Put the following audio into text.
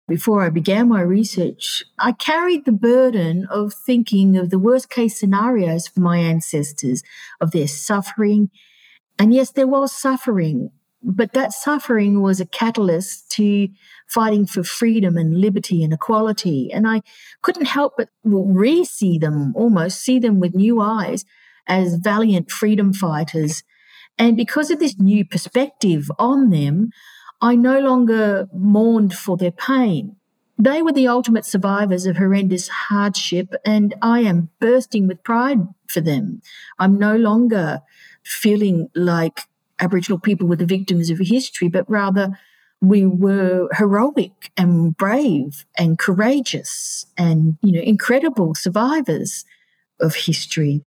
Before I began my research, I carried the burden of thinking of the worst case scenarios for my ancestors, of their suffering. And yes, there was suffering, but that suffering was a catalyst to fighting for freedom and liberty and equality. And I couldn't help but see them with new eyes as valiant freedom fighters. And because of this new perspective on them, I no longer mourned for their pain. They were the ultimate survivors of horrendous hardship, and I am bursting with pride for them. I'm no longer feeling like Aboriginal people were the victims of history, but rather we were heroic and brave and courageous and, incredible survivors of history.